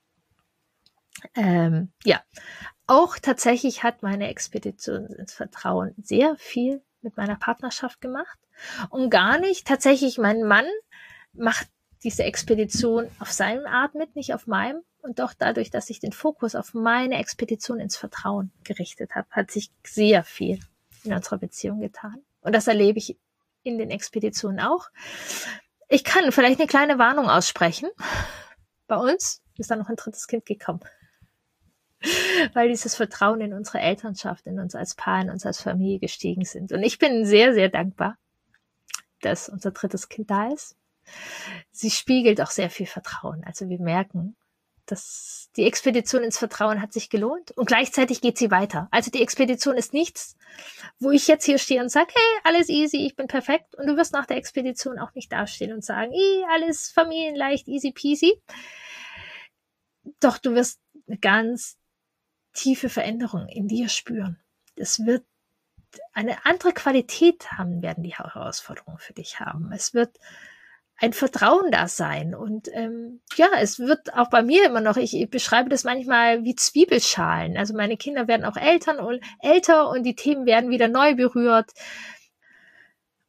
B: Ähm, ja, auch tatsächlich hat meine Expedition ins Vertrauen sehr viel mit meiner Partnerschaft gemacht. Und gar nicht, tatsächlich mein Mann macht diese Expedition auf seine Art mit, nicht auf meinem. Und doch dadurch, dass ich den Fokus auf meine Expedition ins Vertrauen gerichtet habe, hat sich sehr viel in unserer Beziehung getan. Und das erlebe ich in den Expeditionen auch. Ich kann vielleicht eine kleine Warnung aussprechen. Bei uns ist da noch ein drittes Kind gekommen. Weil dieses Vertrauen in unsere Elternschaft, in uns als Paar, in uns als Familie gestiegen sind. Und ich bin sehr, sehr dankbar, dass unser drittes Kind da ist. Sie spiegelt auch sehr viel Vertrauen. Also wir merken, dass die Expedition ins Vertrauen hat sich gelohnt und gleichzeitig geht sie weiter. Also die Expedition ist nichts, wo ich jetzt hier stehe und sage, hey, alles easy, ich bin perfekt. Und du wirst nach der Expedition auch nicht dastehen und sagen, eh, alles familienleicht, easy peasy. Doch du wirst eine ganz tiefe Veränderung in dir spüren. Es wird eine andere Qualität haben, werden die Herausforderungen für dich haben. Es wird ein Vertrauen da sein. Und ähm, ja, es wird auch bei mir immer noch, ich, ich beschreibe das manchmal wie Zwiebelschalen. Also meine Kinder werden auch Eltern und älter und die Themen werden wieder neu berührt.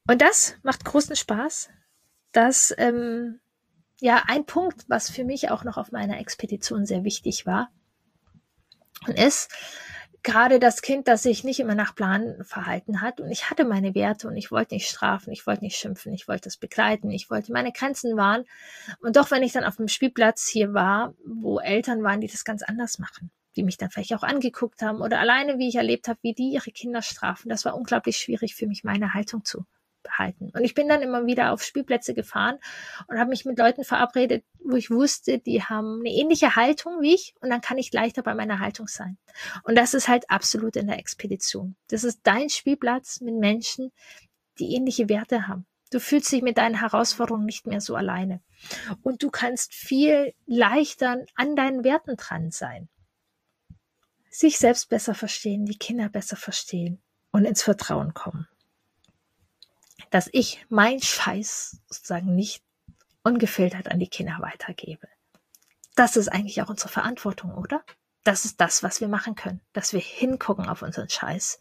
B: Und das macht großen Spaß. Das, ähm, ja, ein Punkt, was für mich auch noch auf meiner Expedition sehr wichtig war, und ist gerade das Kind, das sich nicht immer nach Plan verhalten hat. Und ich hatte meine Werte und ich wollte nicht strafen, ich wollte nicht schimpfen, ich wollte das begleiten, ich wollte meine Grenzen wahren. Und doch, wenn ich dann auf dem Spielplatz hier war, wo Eltern waren, die das ganz anders machen, die mich dann vielleicht auch angeguckt haben oder alleine, wie ich erlebt habe, wie die ihre Kinder strafen, das war unglaublich schwierig für mich, meine Haltung zu behalten. Und ich bin dann immer wieder auf Spielplätze gefahren und habe mich mit Leuten verabredet, wo ich wusste, die haben eine ähnliche Haltung wie ich, und dann kann ich leichter bei meiner Haltung sein. Und das ist halt absolut in der Expedition. Das ist dein Spielplatz mit Menschen, die ähnliche Werte haben. Du fühlst dich mit deinen Herausforderungen nicht mehr so alleine. Und du kannst viel leichter an deinen Werten dran sein. Sich selbst besser verstehen, die Kinder besser verstehen und ins Vertrauen kommen. Dass ich mein Scheiß sozusagen nicht ungefiltert an die Kinder weitergebe. Das ist eigentlich auch unsere Verantwortung, oder? Das ist das, was wir machen können, dass wir hingucken auf unseren Scheiß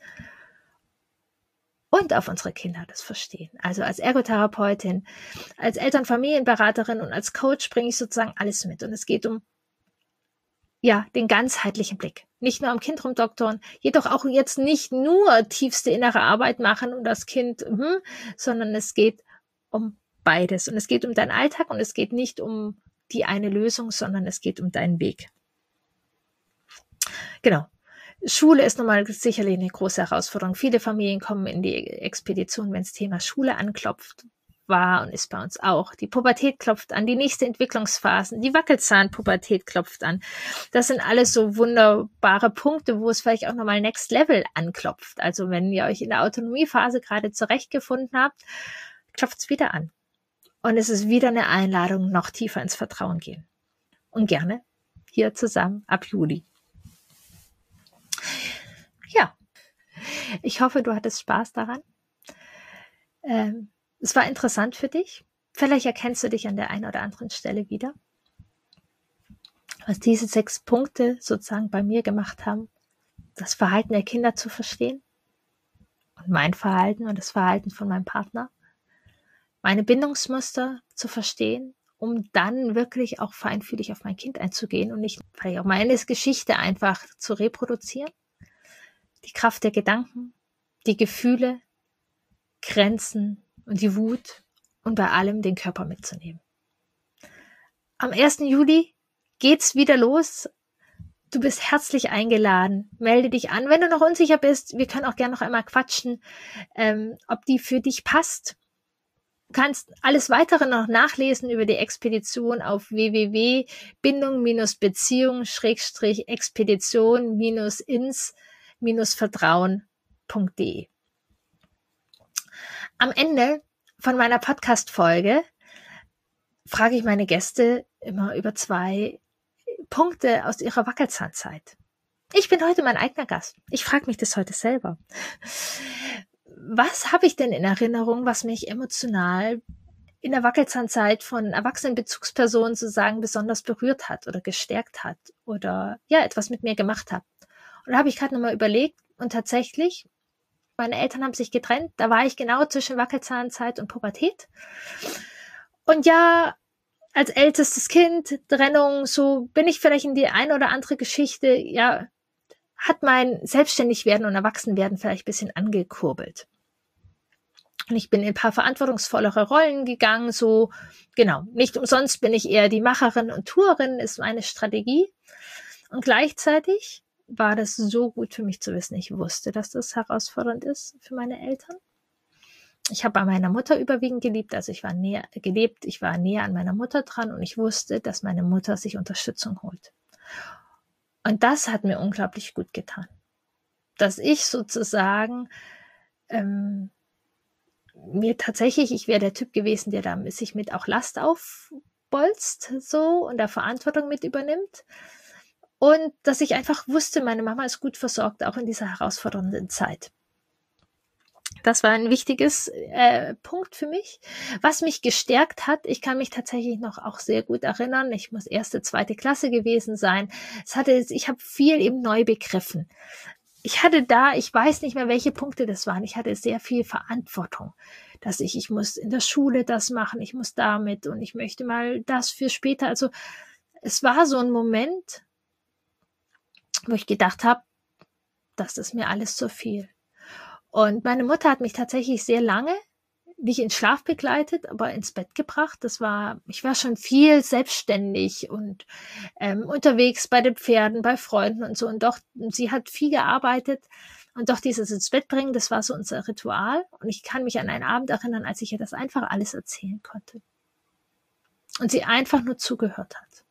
B: und auf unsere Kinder das verstehen. Also als Ergotherapeutin, als Elternfamilienberaterin und als Coach bringe ich sozusagen alles mit. Und es geht um ja, den ganzheitlichen Blick. Nicht nur am Kind rumdoktoren, jedoch auch jetzt nicht nur tiefste innere Arbeit machen und das Kind, hm, sondern es geht um beides. Und es geht um deinen Alltag und es geht nicht um die eine Lösung, sondern es geht um deinen Weg. Genau. Schule ist nochmal sicherlich eine große Herausforderung. Viele Familien kommen in die Expedition, wenn das Thema Schule anklopft. War und ist bei uns auch. Die Pubertät klopft an, die nächste Entwicklungsphasen, die Wackelzahnpubertät klopft an. Das sind alles so wunderbare Punkte, wo es vielleicht auch nochmal Next Level anklopft. Also wenn ihr euch in der Autonomiephase gerade zurechtgefunden habt, klopft es wieder an. Und es ist wieder eine Einladung, noch tiefer ins Vertrauen gehen. Und gerne hier zusammen ab Juli. Ja, ich hoffe, du hattest Spaß daran. Ähm, Es war interessant für dich. Vielleicht erkennst du dich an der einen oder anderen Stelle wieder. Was diese sechs Punkte sozusagen bei mir gemacht haben, das Verhalten der Kinder zu verstehen und mein Verhalten und das Verhalten von meinem Partner, meine Bindungsmuster zu verstehen, um dann wirklich auch feinfühlig auf mein Kind einzugehen und nicht vielleicht auch meine Geschichte einfach zu reproduzieren. Die Kraft der Gedanken, die Gefühle, Grenzen und die Wut und bei allem den Körper mitzunehmen. Am ersten Juli geht's wieder los. Du bist herzlich eingeladen. Melde dich an, wenn du noch unsicher bist. Wir können auch gerne noch einmal quatschen, ähm, ob die für dich passt. Du kannst alles weitere noch nachlesen über die Expedition auf w w w punkt bindung beziehung expedition ins vertrauen punkt d e. Am Ende von meiner Podcast-Folge frage ich meine Gäste immer über zwei Punkte aus ihrer Wackelzahnzeit. Ich bin heute mein eigener Gast. Ich frage mich das heute selber. Was habe ich denn in Erinnerung, was mich emotional in der Wackelzahnzeit von erwachsenen Bezugspersonen sozusagen besonders berührt hat oder gestärkt hat oder ja etwas mit mir gemacht hat? Und da habe ich gerade nochmal überlegt und tatsächlich, meine Eltern haben sich getrennt, da war ich genau zwischen Wackelzahnzeit und Pubertät. Und ja, als ältestes Kind, Trennung, so bin ich vielleicht in die eine oder andere Geschichte, ja, hat mein Selbstständigwerden und Erwachsenwerden vielleicht ein bisschen angekurbelt. Und ich bin in ein paar verantwortungsvollere Rollen gegangen, so, genau, nicht umsonst bin ich eher die Macherin und Tourerin, ist meine Strategie. Und gleichzeitig war das so gut für mich zu wissen. Ich wusste, dass das herausfordernd ist für meine Eltern. Ich habe bei meiner Mutter überwiegend geliebt, also ich war näher gelebt, ich war näher an meiner Mutter dran und ich wusste, dass meine Mutter sich Unterstützung holt. Und das hat mir unglaublich gut getan. Dass ich sozusagen ähm, mir tatsächlich, ich wäre der Typ gewesen, der da sich mit auch Last aufbolzt so und da Verantwortung mit übernimmt. Und dass ich einfach wusste, meine Mama ist gut versorgt, auch in dieser herausfordernden Zeit. Das war ein wichtiges äh, Punkt für mich, was mich gestärkt hat. Ich kann mich tatsächlich noch auch sehr gut erinnern. Ich muss erste, zweite Klasse gewesen sein. Es hatte, ich habe viel eben neu begriffen. ich hatte da, ich weiß nicht mehr, welche Punkte das waren. Ich hatte sehr viel Verantwortung, dass ich, ich muss in der Schule das machen, ich muss damit und ich möchte mal das für später. Also es war so ein Moment, wo ich gedacht habe, das ist mir alles zu viel. Und meine Mutter hat mich tatsächlich sehr lange nicht in Schlaf begleitet, aber ins Bett gebracht. Das war, ich war schon viel selbstständig und ähm, unterwegs bei den Pferden, bei Freunden und so. Und doch, sie hat viel gearbeitet und doch dieses ins Bett bringen, das war so unser Ritual. Und ich kann mich an einen Abend erinnern, als ich ihr das einfach alles erzählen konnte. Und sie einfach nur zugehört hat.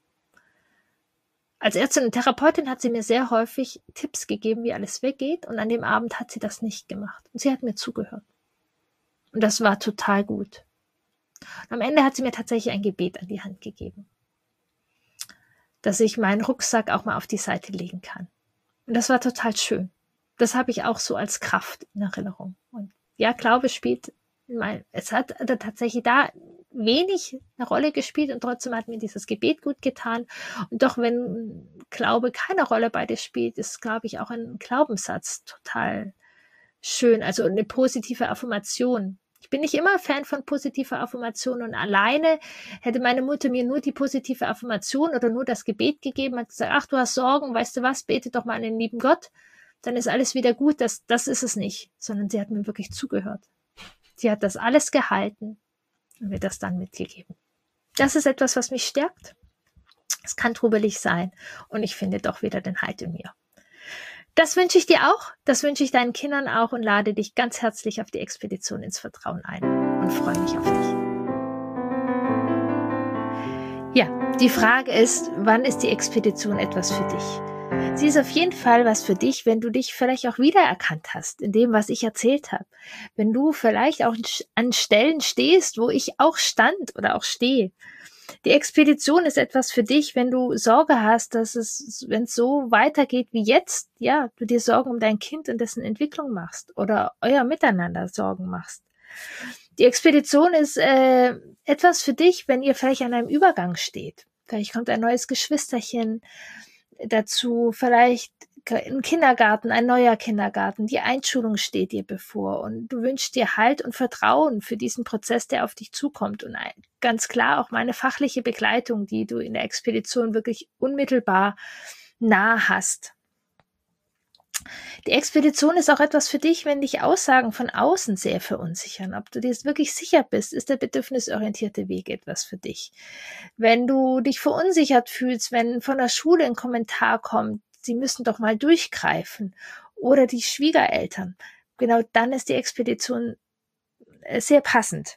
B: Als Ärztin und Therapeutin hat sie mir sehr häufig Tipps gegeben, wie alles weggeht. Und an dem Abend hat sie das nicht gemacht. Und sie hat mir zugehört. Und das war total gut. Und am Ende hat sie mir tatsächlich ein Gebet an die Hand gegeben, dass ich meinen Rucksack auch mal auf die Seite legen kann. Und das war total schön. Das habe ich auch so als Kraft in Erinnerung. Und ja, Glaube spielt, mein, es hat tatsächlich da wenig eine Rolle gespielt und trotzdem hat mir dieses Gebet gut getan. Und doch, wenn Glaube keine Rolle bei dir spielt, ist, glaube ich, auch ein Glaubenssatz total schön, also eine positive Affirmation. Ich bin nicht immer Fan von positiver Affirmation und alleine hätte meine Mutter mir nur die positive Affirmation oder nur das Gebet gegeben, hat gesagt, ach, du hast Sorgen, weißt du was, bete doch mal an den lieben Gott, dann ist alles wieder gut. Das, das ist es nicht, sondern sie hat mir wirklich zugehört. Sie hat das alles gehalten und mir das dann mitgegeben. Das ist etwas, was mich stärkt. Es kann trubelig sein und ich finde doch wieder den Halt in mir. Das wünsche ich dir auch, das wünsche ich deinen Kindern auch und lade dich ganz herzlich auf die Expedition ins Vertrauen ein und freue mich auf dich. Ja, die Frage ist, wann ist die Expedition etwas für dich? Sie ist auf jeden Fall was für dich, wenn du dich vielleicht auch wiedererkannt hast in dem, was ich erzählt habe. Wenn du vielleicht auch an Stellen stehst, wo ich auch stand oder auch stehe. Die Expedition ist etwas für dich, wenn du Sorge hast, dass es, wenn es so weitergeht wie jetzt, ja, du dir Sorgen um dein Kind und dessen Entwicklung machst oder euer Miteinander Sorgen machst. Die Expedition ist äh, etwas für dich, wenn ihr vielleicht an einem Übergang steht. Vielleicht kommt ein neues Geschwisterchen dazu, vielleicht ein Kindergarten, ein neuer Kindergarten, die Einschulung steht dir bevor und du wünschst dir Halt und Vertrauen für diesen Prozess, der auf dich zukommt und ganz klar auch meine fachliche Begleitung, die du in der Expedition wirklich unmittelbar nah hast. Die Expedition ist auch etwas für dich, wenn dich Aussagen von außen sehr verunsichern. Ob du dir wirklich sicher bist, ist der bedürfnisorientierte Weg etwas für dich. Wenn du dich verunsichert fühlst, wenn von der Schule ein Kommentar kommt, sie müssen doch mal durchgreifen oder die Schwiegereltern, genau dann ist die Expedition sehr passend.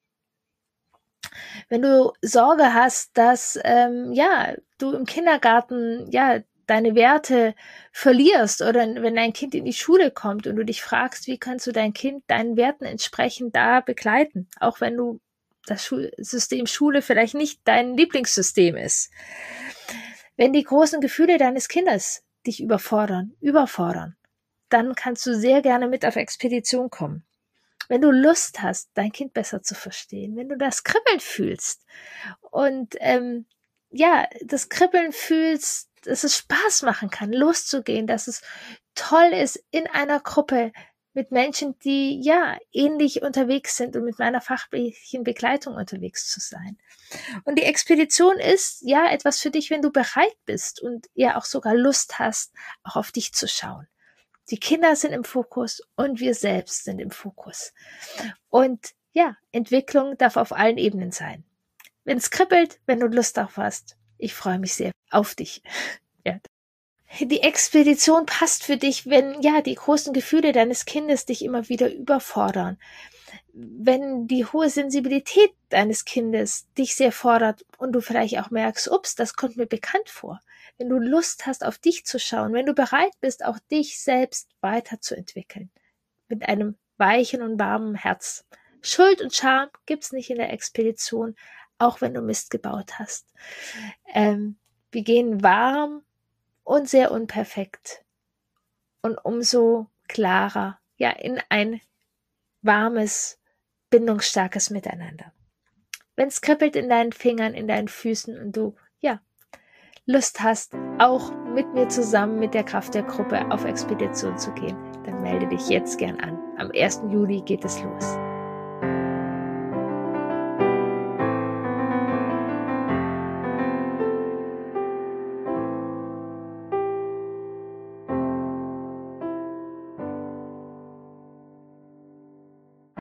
B: Wenn du Sorge hast, dass ähm, ja du im Kindergarten ja deine Werte verlierst oder wenn dein Kind in die Schule kommt und du dich fragst, wie kannst du dein Kind deinen Werten entsprechend da begleiten, auch wenn du das Schulsystem Schule vielleicht nicht dein Lieblingssystem ist. Wenn die großen Gefühle deines Kindes dich überfordern, überfordern, dann kannst du sehr gerne mit auf Expedition kommen. Wenn du Lust hast, dein Kind besser zu verstehen, wenn du das Kribbeln fühlst und ähm, ja, das Kribbeln fühlst, dass es Spaß machen kann, loszugehen, dass es toll ist, in einer Gruppe mit Menschen, die ja ähnlich unterwegs sind und mit meiner fachlichen Begleitung unterwegs zu sein. Und die Expedition ist ja etwas für dich, wenn du bereit bist und ja auch sogar Lust hast, auch auf dich zu schauen. Die Kinder sind im Fokus und wir selbst sind im Fokus. Und ja, Entwicklung darf auf allen Ebenen sein. Wenn es kribbelt, wenn du Lust darauf hast, ich freue mich sehr auf dich. Ja. Die Expedition passt für dich, wenn ja die großen Gefühle deines Kindes dich immer wieder überfordern. Wenn die hohe Sensibilität deines Kindes dich sehr fordert und du vielleicht auch merkst, ups, das kommt mir bekannt vor. Wenn du Lust hast, auf dich zu schauen, wenn du bereit bist, auch dich selbst weiterzuentwickeln. Mit einem weichen und warmen Herz. Schuld und Scham gibt's nicht in der Expedition, auch wenn du Mist gebaut hast. Ähm, wir gehen warm und sehr unperfekt und umso klarer, ja, in ein warmes, bindungsstarkes Miteinander. Wenn es kribbelt in deinen Fingern, in deinen Füßen und du, ja, Lust hast, auch mit mir zusammen mit der Kraft der Gruppe auf Expedition zu gehen, dann melde dich jetzt gern an. Am ersten Juli geht es los.